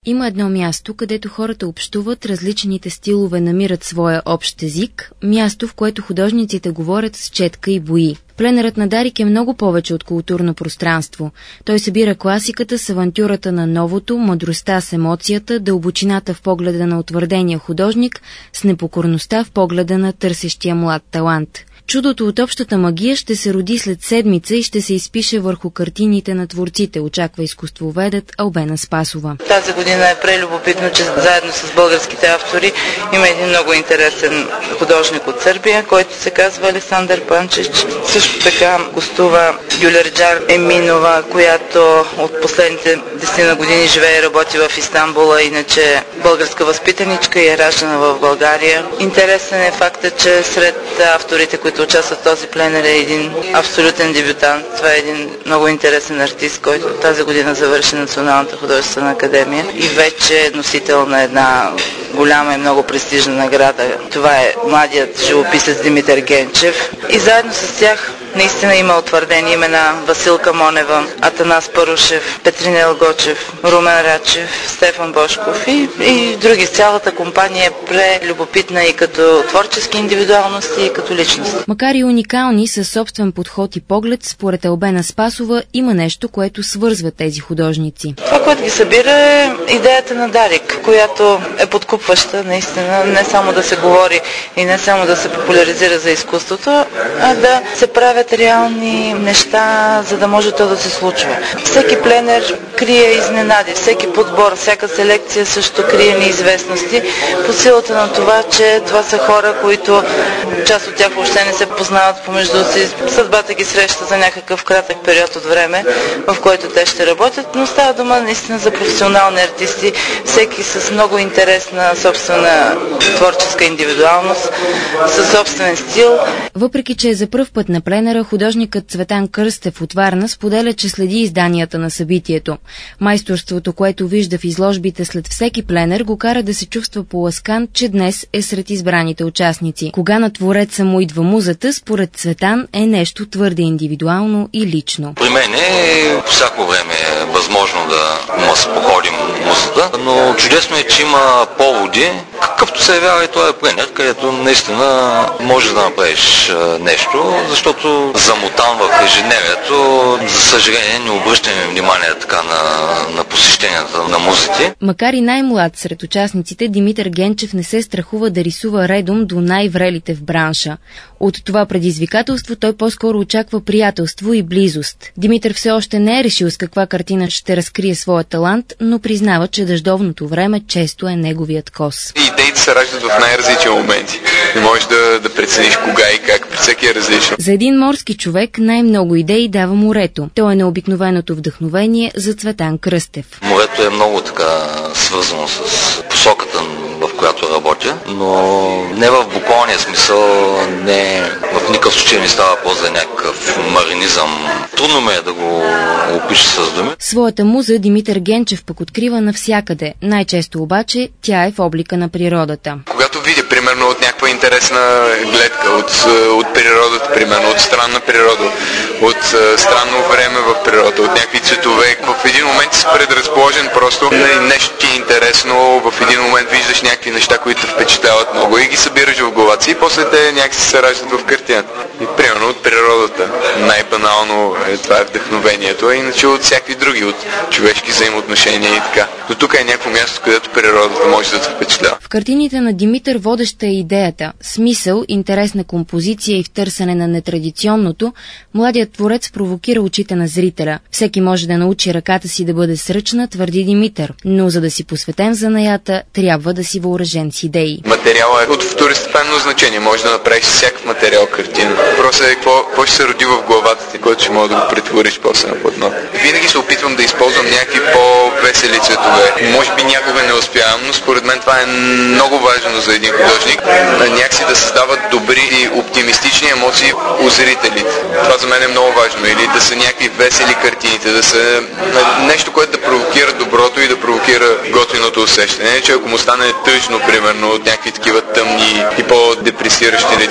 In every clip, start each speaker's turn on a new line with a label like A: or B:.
A: Има едно място, където хората общуват, различните стилове намират своя общ език, място, в което художниците говорят с четка и бои. Пленерът на Дарик е много повече от културно пространство. Той събира класиката с авантюрата на новото, мъдростта с емоцията, дълбочината в погледа на утвърдения художник, с непокорността в погледа на търсещия млад талант. Чудото от общата магия ще се роди след седмица и ще се изпише върху картините на творците, очаква изкуствоведът Албена Спасова.
B: Тази година е прелюбопитно, че заедно с българските автори има един много интересен художник от Сърбия, който се казва Александър Панчич. Също така гостува Гюлерджар Еминова, която от последните 10 години живее и работи в Истанбула, иначе българска възпитаничка и е раждана в България. Интересен е фактът, че сред авторите, които участват в този пленер, е един абсолютен дебютант. Това е един много интересен артист, който тази година завърши Националната художествена академия и вече е носител на една голяма и много престижна награда. Това е младият живописец Димитър Генчев. И заедно с тях наистина има утвърдени имена: Василка Монева, Атанас Парушев, Петринел Гочев, Румен Рачев, Стефан Бошков и други. Цялата компания е прелюбопитна и като творчески индивидуалности, и като личности.
A: Макар и уникални със собствен подход и поглед, според Албена Спасова има нещо, което свързва тези художници.
B: Това, което ги събира, е идеята на Дарик, която е подкупваща наистина, не само да се говори и не само да се популяризира за изкуството, а да се правят реални неща, за да може то да се случва. Всеки пленер крие изненади, всеки подбор, всяка селекция също крие неизвестности, по силата на това, че това са хора, които част от тях въобще не се познават помежду си. Съдбата ги среща за някакъв кратък период от време, в който те ще работят, но става дума наистина за професионални артисти, всеки с много интересна собствена творческа индивидуалност, със собствен стил.
A: Въпреки че за пръв път на пленера, художникът Цветан Кръстев от Варна споделя, че следи изданията на събитието. Майсторството, което вижда в изложбите след всеки пленер, го кара да се чувства поласкан, че днес е сред избраните участници. Кога на твореца му идва музата, според Цветан е нещо твърде индивидуално и лично.
C: При мен по всяко време е възможно да се походим музата, но чудесно е, че има поводи, какъвто се явява и този пленер, където наистина можеш да направиш нещо, защото замотан в ежедневието, за съжаление, не обръщаме внимание така на посещенията на музите.
A: Макар и най-млад сред участниците, Димитър Генчев не се страхува да рисува редом до най-врелите в бранша. От това предизвикателство той по-скоро очаква приятелство и близост. Димитър все още не е решил с каква картина ще разкрие своя талант, но признава, че дъждовното време често е неговият кос.
D: Идеите се раждат в най-различни моменти. Не можеш да прецениш кога и как, при всеки е различно.
A: За един морски човек най-много идеи дава морето. То е необикновеното вдъхновение за Цветан Кръстев.
C: Морето е много така свързано с посоката, в която работя, но не в буквалния смисъл, не в никакъв случай не става по-за някакъв маринизъм. Трудно ме е да го опиша с думи.
A: Своята муза Димитър Генчев пък открива навсякъде. Най-често обаче тя е в облика на природата.
D: Когато видя, примерно, от някаква интересна гледка, от природата, примерно, от странна природа, от странно време в природа, от някакви цветове, в един момент си предразположен просто, нещо ти е интересно, в един момент виждаш някакви неща, които те впечатляват много и ги събираш в главата си и после те някакси се раждат в картината. И примерно от природата. Най-банално това е вдъхновението, а иначе от всякакви други, от човешки взаимоотношения и така. Но тук е някакво място, където природата може да те впечатлява.
A: В картините на Димитър водеща е идеята, смисъл, интересна композиция и в търсене на нетрадиционното, младият творец провокира очите на зрителя. Всеки може да научи ръката си да бъде сръчна, твърди Димитър, но за да си посветен в занаята, трябва да си въоръжен с идеи.
D: Материалът е от второстепенно значение. Може да направиш всякакъв материал картина. Въпросът е какво ще се роди в главата ти, който ще може да го претвориш после на платно. Винаги се опитвам да използвам някакви по-весели цветове. Може би някога не успявам, но според мен това е много важно за един художник. Някакси да създават добри и оптимистични емоции у зрителите. Това за мен е много важно. Или да са някакви весели картините, да са нещо, което да провокира доброто и да провокира готиното усещане. Че ако му стане тъжно, примерно, от някакви такива тъмни и по-депресиращи цветове,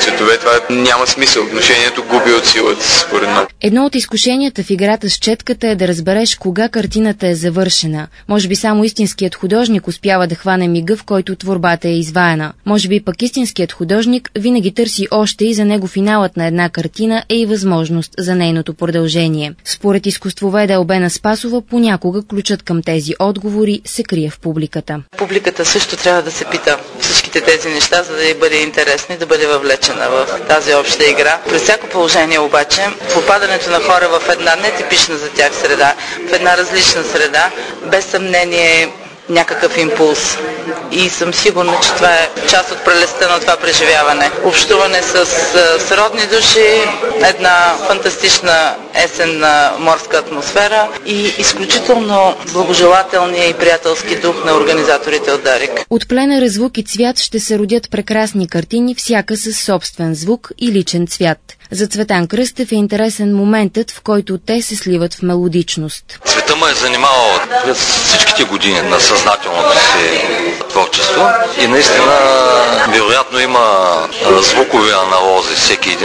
D: това няма смисъл. Внушението губи от силата, според мен.
A: Едно от изкушенията в играта с четката е да разбереш кога картината е завършена. Може би само истинският художник успява да хване мига, в който творбата е изваяна. Може би пък истинският художник винаги търси още и за него финалът на една картина е и възможност за нейното продължение. Според изкуствоведа Албена Спасова, понякога ключът към тези отговори се крие в публиката.
B: Публиката също трябва да се пита всичките тези неща, за да й бъде интересно и да бъде въвлечена в тази обща игра. При всяко положение обаче, попадането на хора в една нетипична за тях среда, в една различна среда, без съмнение някакъв импулс. И съм сигурна, че това е част от прелестта на това преживяване. Общуване с сродни души, една фантастична есенна морска атмосфера и изключително благожелателния и приятелски дух на организаторите от Дарик.
A: От пленера Звук и цвят ще се родят прекрасни картини, всяка със собствен звук и личен цвят. За Цветан Кръстев е интересен моментът, в който те се сливат в мелодичност.
C: Цвета ме е занимавал през всичките години на съзнателното си творчество и наистина вероятно има звукови аналози всеки един.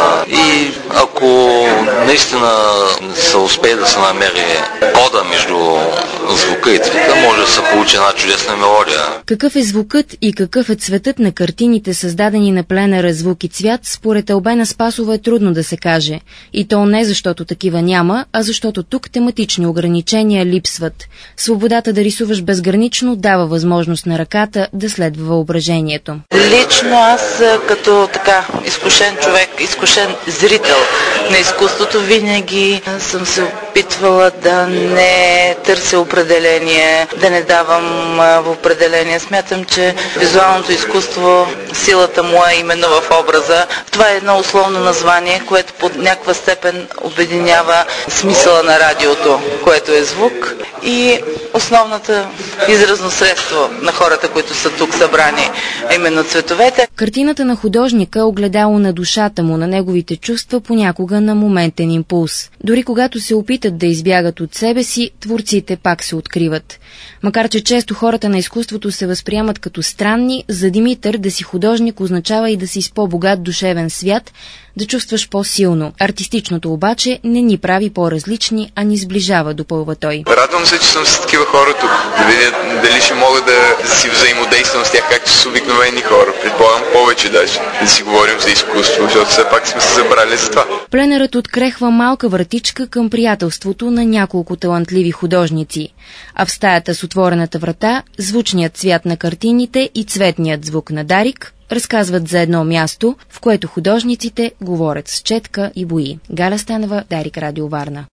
C: И ако наистина се успее да се намери кода между звука и цвета, може да се получи една чудесна мелодия.
A: Какъв е звукът и какъв е цветът на картините, създадени на пленера Звук и цвят, според Албена Спасова е трудно да се каже. И то не защото такива няма, а защото тук тематични ограничения липсват. Свободата да рисуваш безгранично дава възможност на ръката да следва въображението.
B: Лично аз като така изкушен човек, изкушен зрител на изкуството, винаги съм се опитвала да не търся определение, да не давам в определение. Смятам, че визуалното изкуство, силата му е именно в образа. Това е едно условно название, което под някаква степен обединява смисъла на радиото, което е звук, и основната изразно средство на хората, които са тук събрани, именно цветовете.
A: Картината на художника е огледало на душата му, на неговите чувства, понякога на моментен импулс. Дори когато се опитат да избягат от себе си, творците пак се откриват. Макар че често хората на изкуството се възприемат като странни, за Димитър да си художник означава и да си с по-богат душевен свят, да чувстваш по-силно. Артистичното обаче не ни прави по-различни, а ни сближава, допълва той.
D: Радвам се, че съм с такива хора тук. Да видя дали ще мога да си взаимодействам с тях, както с обикновени хора. Предполагам повече даже. Да си говорим за изкуство, защото все пак сме се забрали за това.
A: Пленерът открехва малка вратичка към приятелството на няколко талантливи художници. А в стаята с отворената врата, звучният цвят на картините и цветният звук на Дарик разказват за едно място, в което художниците говорят с четка и бои. Галя Станева, Дарик, Радио Варна.